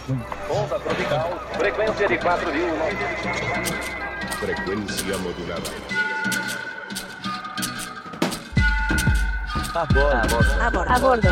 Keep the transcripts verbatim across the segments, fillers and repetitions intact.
Onda tropical, frecuencia de cuatro mil. Frecuencia modulada. A bordo. A bordo. A bordo.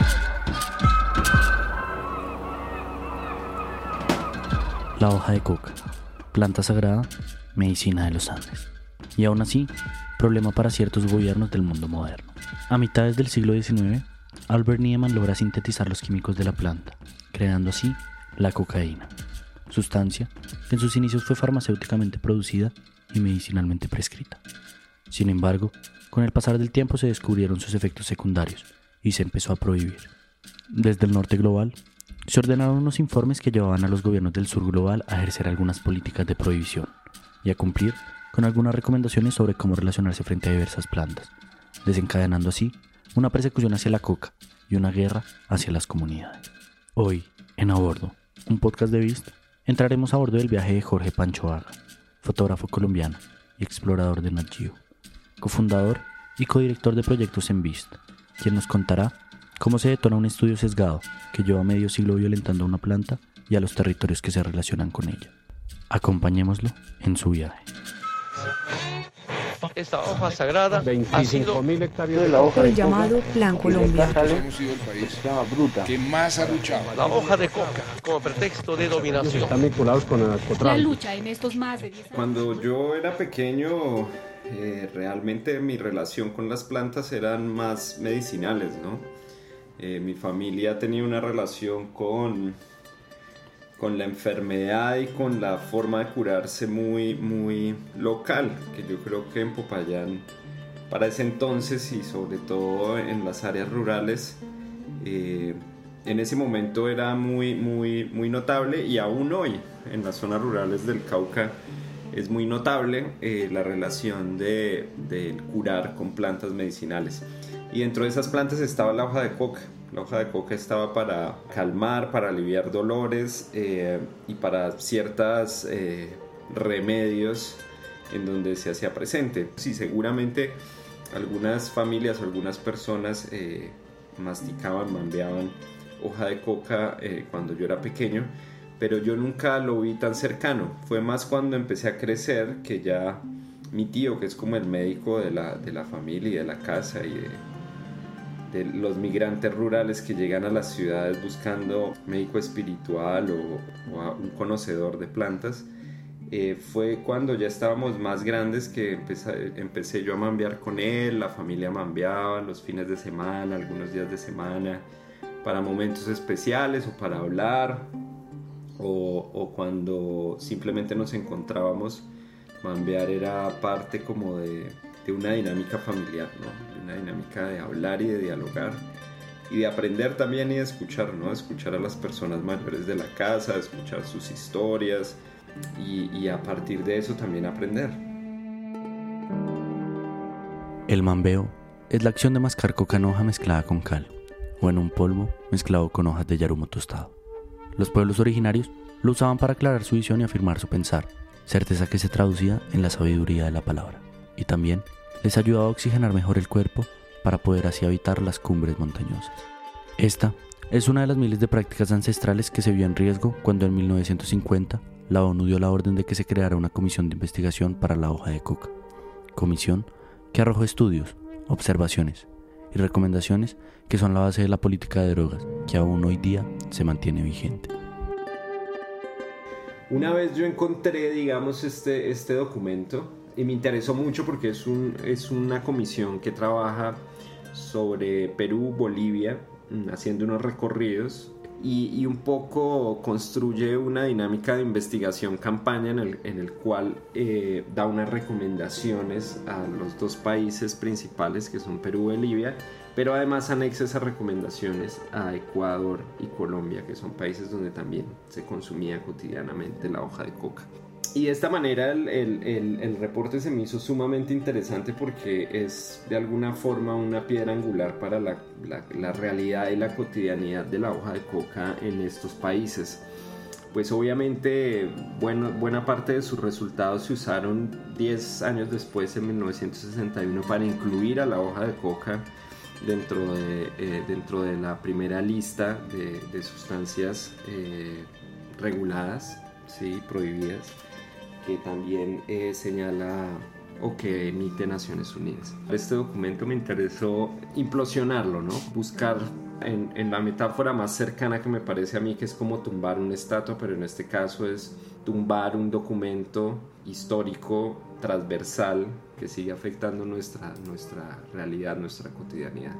La hoja de coca, planta sagrada, medicina de los Andes. Y aún así, problema para ciertos gobiernos del mundo moderno. A mitades del siglo diecinueve, Albert Niemann logra sintetizar los químicos de la planta, creando así la cocaína, sustancia que en sus inicios fue farmacéuticamente producida y medicinalmente prescrita. Sin embargo, con el pasar del tiempo se descubrieron sus efectos secundarios y se empezó a prohibir. Desde el norte global, se ordenaron unos informes que llevaban a los gobiernos del sur global a ejercer algunas políticas de prohibición y a cumplir con algunas recomendaciones sobre cómo relacionarse frente a diversas plantas, desencadenando así una persecución hacia la coca y una guerra hacia las comunidades. Hoy, en A Bordo, un podcast de Vista, entraremos a bordo del viaje de Jorge Pancho Haga, fotógrafo colombiano y explorador de Nat Geo, cofundador y codirector de proyectos en Vista, quien nos contará cómo se detona un estudio sesgado que lleva medio siglo violentando a una planta y a los territorios que se relacionan con ella. Acompañémoslo en su viaje. Esta hoja sagrada veinticinco mil hectáreas de la hoja El de llamado coca, Plan y de Colombia. acá sale, Hemos sido el país se llama bruta. que más ha luchado. la hoja de coca como pretexto de dominación. están vinculados con el La narcotráfico. lucha en estos más de diez años. Cuando yo era pequeño, eh, realmente mi relación con las plantas eran más medicinales, ¿no? Eh, mi familia tenía una relación con, con la enfermedad y con la forma de curarse muy, muy local, que yo creo que en Popayán, para ese entonces y sobre todo en las áreas rurales, eh, en ese momento era muy, muy, muy notable, y aún hoy en las zonas rurales del Cauca es muy notable eh, la relación de, de curar con plantas medicinales. Y dentro de esas plantas estaba la hoja de coca. La hoja de coca estaba para calmar, para aliviar dolores eh, y para ciertos eh, remedios en donde se hacía presente. Sí, seguramente algunas familias, algunas personas eh, masticaban, mambeaban hoja de coca eh, cuando yo era pequeño, pero yo nunca lo vi tan cercano. Fue más cuando empecé a crecer que ya mi tío, que es como el médico de la, de la familia y de la casa y de, de los migrantes rurales que llegan a las ciudades buscando médico espiritual o, o a un conocedor de plantas, eh, fue cuando ya estábamos más grandes que empecé, empecé yo a mambear con él. La familia mambeaba los fines de semana, algunos días de semana, para momentos especiales o para hablar, o, o cuando simplemente nos encontrábamos. Mambear era parte como de, de una dinámica familiar, ¿no? De una dinámica de hablar y de dialogar y de aprender también y de escuchar, ¿no? Escuchar a las personas mayores de la casa, escuchar sus historias y, y a partir de eso también aprender. El mambeo es la acción de mascar coca en hoja mezclada con cal o en un polvo mezclado con hojas de yarumo tostado. Los pueblos originarios lo usaban para aclarar su visión y afirmar su pensar, certeza que se traducía en la sabiduría de la palabra, y también les ayudaba a oxigenar mejor el cuerpo para poder así habitar las cumbres montañosas. Esta es una de las miles de prácticas ancestrales que se vio en riesgo cuando en mil novecientos cincuenta la ONU dio la orden de que se creara una comisión de investigación para la hoja de coca, comisión que arrojó estudios, observaciones y recomendaciones que son la base de la política de drogas que aún hoy día se mantiene vigente. Una vez yo encontré, digamos, este, este documento y me interesó mucho porque es, un, es una comisión que trabaja sobre Perú, Bolivia, haciendo unos recorridos y, y un poco construye una dinámica de investigación campaña en el, en el cual eh, da unas recomendaciones a los dos países principales que son Perú y Bolivia, pero además anexa esas recomendaciones a Ecuador y Colombia, que son países donde también se consumía cotidianamente la hoja de coca. Y de esta manera el, el, el, el reporte se me hizo sumamente interesante porque es de alguna forma una piedra angular para la, la, la realidad y la cotidianidad de la hoja de coca en estos países. Pues obviamente bueno, buena parte de sus resultados se usaron diez años después, en mil novecientos sesenta y uno, para incluir a la hoja de coca dentro de, eh, dentro de la primera lista de, de sustancias eh, reguladas, ¿sí? Prohibidas, que también eh, señala o que emite Naciones Unidas. Este documento me interesó implosionarlo, ¿no? Buscar en, en la metáfora más cercana que me parece a mí, que es como tumbar una estatua, pero en este caso es tumbar un documento histórico transversal que sigue afectando nuestra, nuestra realidad, nuestra cotidianidad.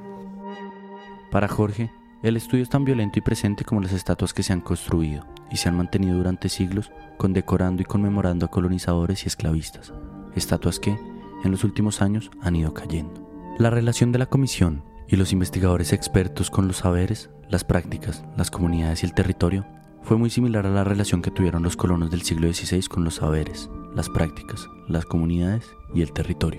Para Jorge, el estudio es tan violento y presente como las estatuas que se han construido y se han mantenido durante siglos condecorando y conmemorando a colonizadores y esclavistas, estatuas que, en los últimos años, han ido cayendo. La relación de la comisión y los investigadores expertos con los saberes, las prácticas, las comunidades y el territorio fue muy similar a la relación que tuvieron los colonos del siglo dieciséis con los saberes, las prácticas, las comunidades y el territorio.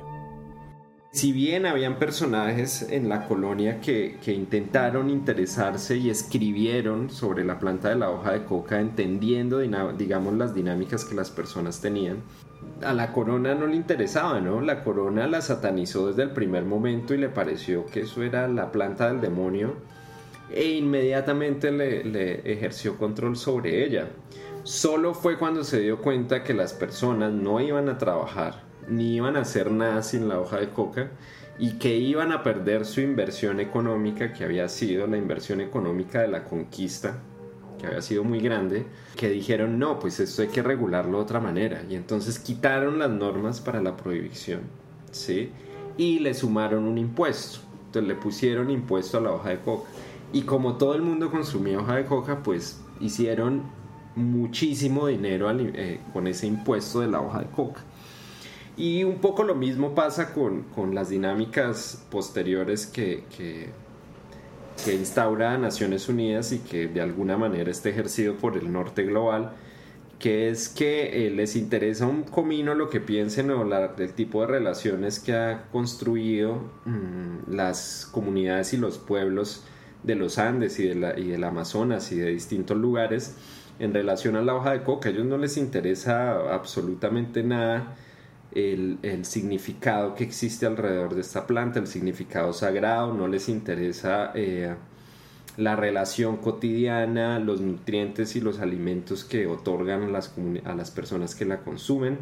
Si bien habían personajes en la colonia que, que intentaron interesarse y escribieron sobre la planta de la hoja de coca, entendiendo, digamos, las dinámicas que las personas tenían, a la corona no le interesaba, ¿no? La corona la satanizó desde el primer momento y le pareció que eso era la planta del demonio e inmediatamente le, le ejerció control sobre ella. Solo fue cuando se dio cuenta que las personas no iban a trabajar ni iban a hacer nada sin la hoja de coca y que iban a perder su inversión económica, que había sido la inversión económica de la conquista, que había sido muy grande, que dijeron no, pues esto hay que regularlo de otra manera, y entonces quitaron las normas para la prohibición, ¿sí? Y le sumaron un impuesto. Entonces le pusieron impuesto a la hoja de coca, y como todo el mundo consumía hoja de coca, pues hicieron muchísimo dinero al, eh, con ese impuesto de la hoja de coca. Y un poco lo mismo pasa con, con las dinámicas posteriores que, que, que instaura Naciones Unidas y que de alguna manera está ejercido por el norte global, que es que eh, les interesa un comino lo que piensen o la, el tipo de relaciones que ha construido mmm, las comunidades y los pueblos de los Andes y, de la, y del Amazonas y de distintos lugares en relación a la hoja de coca. A ellos no les interesa absolutamente nada El, el significado que existe alrededor de esta planta, el significado sagrado, no les interesa eh, la relación cotidiana, los nutrientes y los alimentos que otorgan a las, a las personas que la consumen,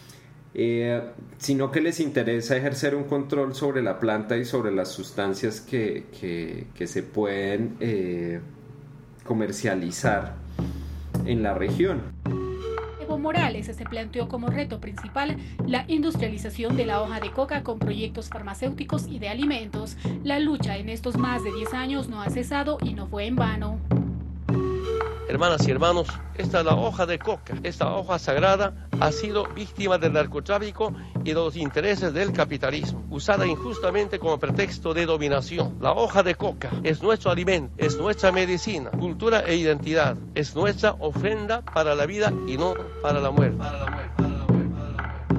eh, sino que les interesa ejercer un control sobre la planta y sobre las sustancias que, que, que se pueden eh, comercializar en la región. Evo Morales se planteó como reto principal la industrialización de la hoja de coca con proyectos farmacéuticos y de alimentos. La lucha en estos más de diez años no ha cesado y no fue en vano. Hermanas y hermanos, esta es la hoja de coca. Esta hoja sagrada ha sido víctima del narcotráfico y de los intereses del capitalismo, usada injustamente como pretexto de dominación. La hoja de coca es nuestro alimento, es nuestra medicina, cultura e identidad. Es nuestra ofrenda para la vida y no para la muerte. Para la muerte, para la muerte, para la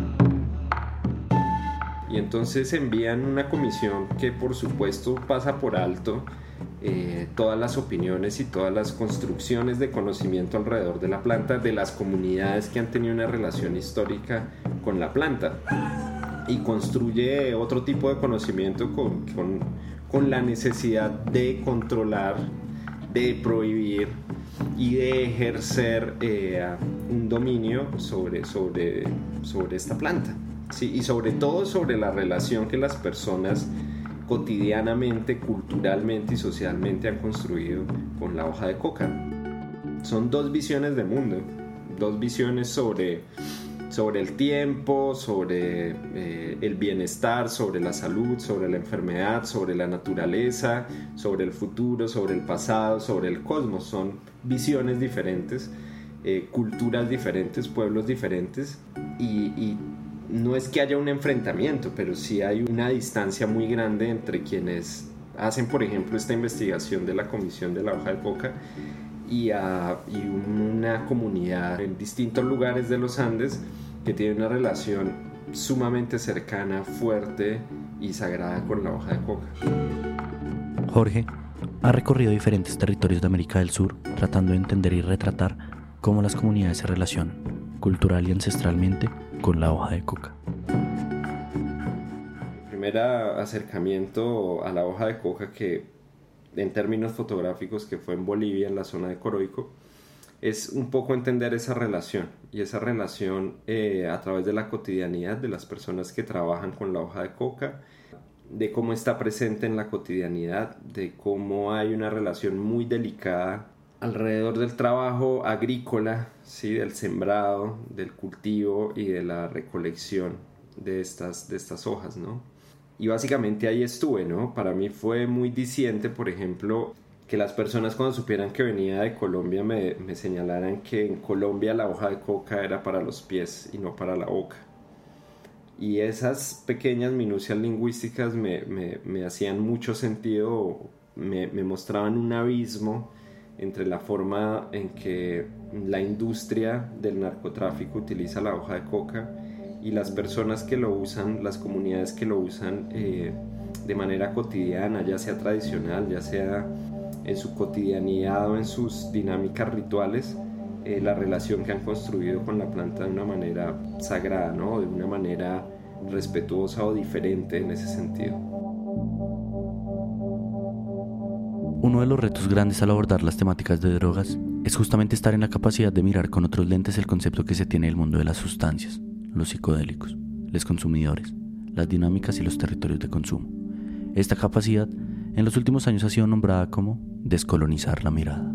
muerte. Y entonces envían una comisión que por supuesto pasa por alto Eh, todas las opiniones y todas las construcciones de conocimiento alrededor de la planta de las comunidades que han tenido una relación histórica con la planta, y construye otro tipo de conocimiento con, con, con la necesidad de controlar, de prohibir y de ejercer eh, un dominio sobre, sobre, sobre esta planta, ¿sí? Y sobre todo sobre la relación que las personas cotidianamente, culturalmente y socialmente han construido con la hoja de coca. Son dos visiones de mundo, dos visiones sobre, sobre el tiempo, sobre eh, el bienestar, sobre la salud, sobre la enfermedad, sobre la naturaleza, sobre el futuro, sobre el pasado, sobre el cosmos. Son visiones diferentes, eh, culturas diferentes, pueblos diferentes, y, y no es que haya un enfrentamiento, pero sí hay una distancia muy grande entre quienes hacen, por ejemplo, esta investigación de la Comisión de la Hoja de Coca y, a, y una comunidad en distintos lugares de los Andes que tiene una relación sumamente cercana, fuerte y sagrada con la hoja de coca. Jorge ha recorrido diferentes territorios de América del Sur tratando de entender y retratar cómo las comunidades se relacionan, cultural y ancestralmente, con la hoja de coca. El primer acercamiento a la hoja de coca, que en términos fotográficos, que fue en Bolivia, en la zona de Coroico, es un poco entender esa relación, y esa relación eh, a través de la cotidianidad de las personas que trabajan con la hoja de coca, de cómo está presente en la cotidianidad, de cómo hay una relación muy delicada alrededor del trabajo agrícola, ¿sí? Del sembrado, del cultivo y de la recolección de estas, de estas hojas, ¿no? Y básicamente ahí estuve, ¿no? Para mí fue muy diciente, por ejemplo, que las personas cuando supieran que venía de Colombia me, me señalaran que en Colombia la hoja de coca era para los pies y no para la boca. Y esas pequeñas minucias lingüísticas me, me, me hacían mucho sentido, me, me mostraban un abismo entre la forma en que la industria del narcotráfico utiliza la hoja de coca y las personas que lo usan, las comunidades que lo usan eh, de manera cotidiana, ya sea tradicional, ya sea en su cotidianidad o en sus dinámicas rituales, eh, la relación que han construido con la planta de una manera sagrada, ¿no? De una manera respetuosa o diferente en ese sentido. Uno de los retos grandes al abordar las temáticas de drogas es justamente estar en la capacidad de mirar con otros lentes el concepto que se tiene del mundo de las sustancias, los psicodélicos, los consumidores, las dinámicas y los territorios de consumo. Esta capacidad en los últimos años ha sido nombrada como descolonizar la mirada.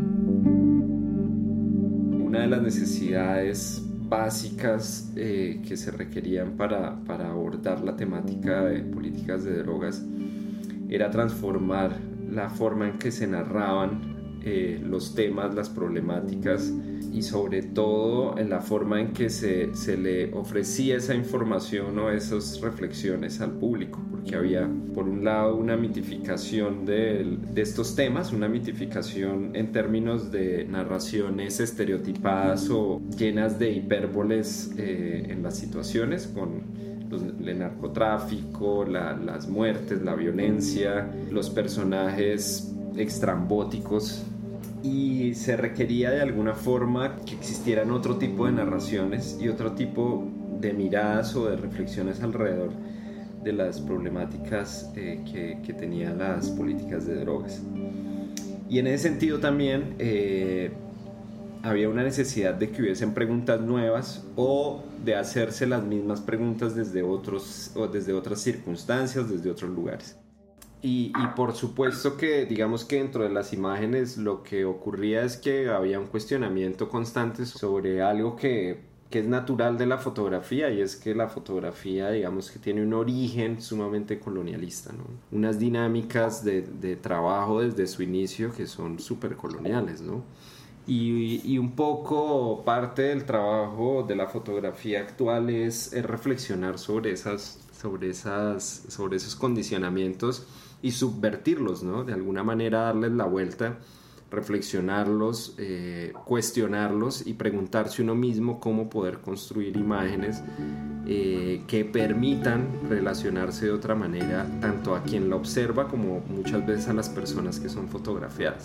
Una de las necesidades básicas eh, que se requerían para, para abordar la temática de políticas de drogas era transformar la forma en que se narraban eh, los temas, las problemáticas y sobre todo en la forma en que se, se le ofrecía esa información o esas reflexiones al público, porque había por un lado una mitificación de, de estos temas, una mitificación en términos de narraciones estereotipadas o llenas de hipérboles eh, en las situaciones, con Los, el narcotráfico, la, las muertes, la violencia, los personajes extrambóticos, y se requería de alguna forma que existieran otro tipo de narraciones y otro tipo de miradas o de reflexiones alrededor de las problemáticas eh, que, que tenían las políticas de drogas. Y en ese sentido también eh, había una necesidad de que hubiesen preguntas nuevas o de hacerse las mismas preguntas desde, otros, o desde otras circunstancias, desde otros lugares. Y, y por supuesto que digamos que dentro de las imágenes lo que ocurría es que había un cuestionamiento constante sobre algo que, que es natural de la fotografía, y es que la fotografía digamos que tiene un origen sumamente colonialista, ¿no? Unas dinámicas de, de trabajo desde su inicio que son súper coloniales, ¿no? Y, y un poco parte del trabajo de la fotografía actual es, es reflexionar sobre, esas, sobre, esas, sobre esos condicionamientos y subvertirlos, ¿no? De alguna manera darles la vuelta, reflexionarlos, eh, cuestionarlos y preguntarse uno mismo cómo poder construir imágenes eh, que permitan relacionarse de otra manera tanto a quien la observa como muchas veces a las personas que son fotografiadas.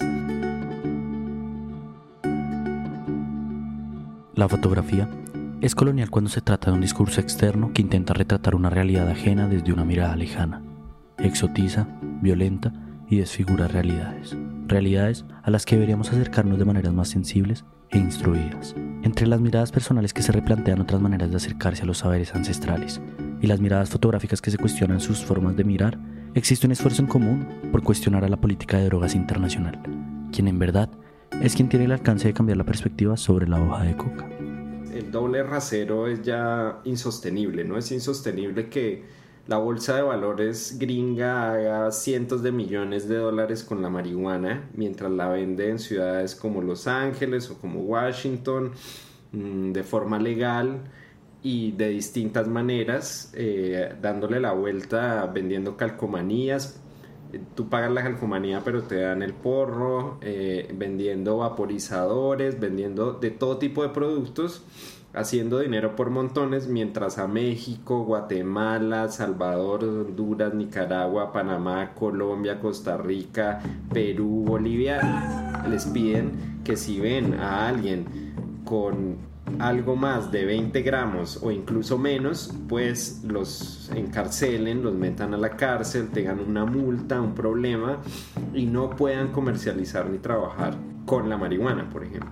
La fotografía es colonial cuando se trata de un discurso externo que intenta retratar una realidad ajena desde una mirada lejana. Exotiza, violenta y desfigura realidades. Realidades a las que deberíamos acercarnos de maneras más sensibles e instruidas. Entre las miradas personales que se replantean otras maneras de acercarse a los saberes ancestrales y las miradas fotográficas que se cuestionan sus formas de mirar, existe un esfuerzo en común por cuestionar a la política de drogas internacional, quien en verdad es quien tiene el alcance de cambiar la perspectiva sobre la hoja de coca. El doble rasero es ya insostenible, ¿no? Es insostenible que la bolsa de valores gringa haga cientos de millones de dólares con la marihuana mientras la vende en ciudades como Los Ángeles o como Washington mmm, de forma legal y de distintas maneras, eh, dándole la vuelta, vendiendo calcomanías. Tú pagas la calcomanía pero te dan el porro, eh, vendiendo vaporizadores, vendiendo de todo tipo de productos, haciendo dinero por montones, mientras a México, Guatemala, Salvador, Honduras, Nicaragua, Panamá, Colombia, Costa Rica, Perú, Bolivia les piden que si ven a alguien con algo más de veinte gramos o incluso menos, pues los encarcelen, los metan a la cárcel, tengan una multa, un problema y no puedan comercializar ni trabajar con la marihuana, por ejemplo.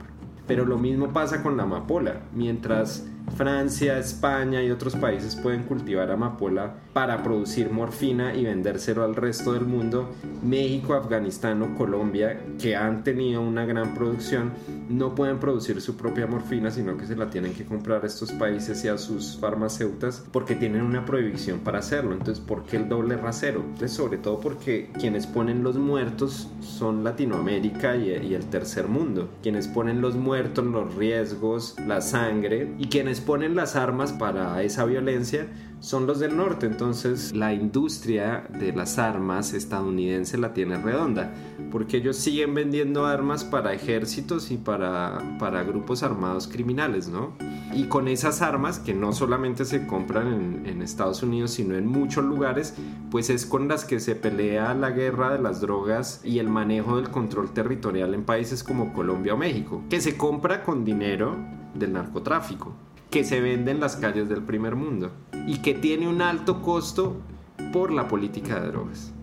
Pero lo mismo pasa con la amapola. Mientras Francia, España y otros países pueden cultivar amapola para producir morfina y vendérselo al resto del mundo, México, Afganistán o Colombia, que han tenido una gran producción, no pueden producir su propia morfina, sino que se la tienen que comprar a estos países y a sus farmacéuticas porque tienen una prohibición para hacerlo. Entonces, ¿por qué el doble rasero? Entonces, sobre todo porque quienes ponen los muertos son Latinoamérica y, y el tercer mundo. Quienes ponen los muertos, los riesgos, la sangre, y quienes ponen las armas para esa violencia son los del norte. Entonces la industria de las armas estadounidense la tiene redonda, porque ellos siguen vendiendo armas para ejércitos y para, para grupos armados criminales, ¿no? Y con esas armas, que no solamente se compran en, en Estados Unidos, sino en muchos lugares, pues es con las que se pelea la guerra de las drogas y el manejo del control territorial en países como Colombia o México, que se compra con dinero del narcotráfico, que se vende en las calles del primer mundo y que tiene un alto costo por la política de drogas.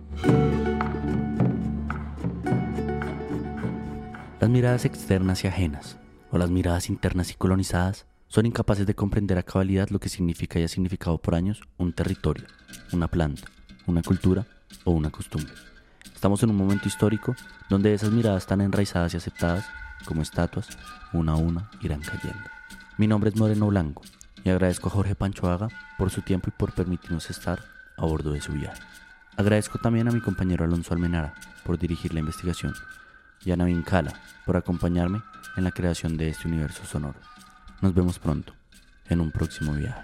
Las miradas externas y ajenas, o las miradas internas y colonizadas, son incapaces de comprender a cabalidad lo que significa y ha significado por años un territorio, una planta, una cultura o una costumbre. Estamos en un momento histórico donde esas miradas tan enraizadas y aceptadas, como estatuas, una a una irán cayendo. Mi nombre es Moreno Blanco y agradezco a Jorge Panchoaga por su tiempo y por permitirnos estar a bordo de su viaje. Agradezco también a mi compañero Alonso Almenara por dirigir la investigación y a Navin Kala por acompañarme en la creación de este universo sonoro. Nos vemos pronto en un próximo viaje.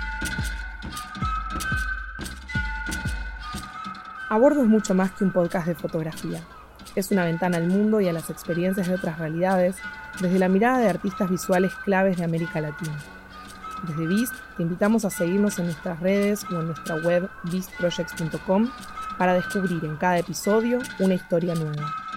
A Bordo es mucho más que un podcast de fotografía. Es una ventana al mundo y a las experiencias de otras realidades desde la mirada de artistas visuales claves de América Latina. Desde Beast te invitamos a seguirnos en nuestras redes o en nuestra web beast projects punto com para descubrir en cada episodio una historia nueva.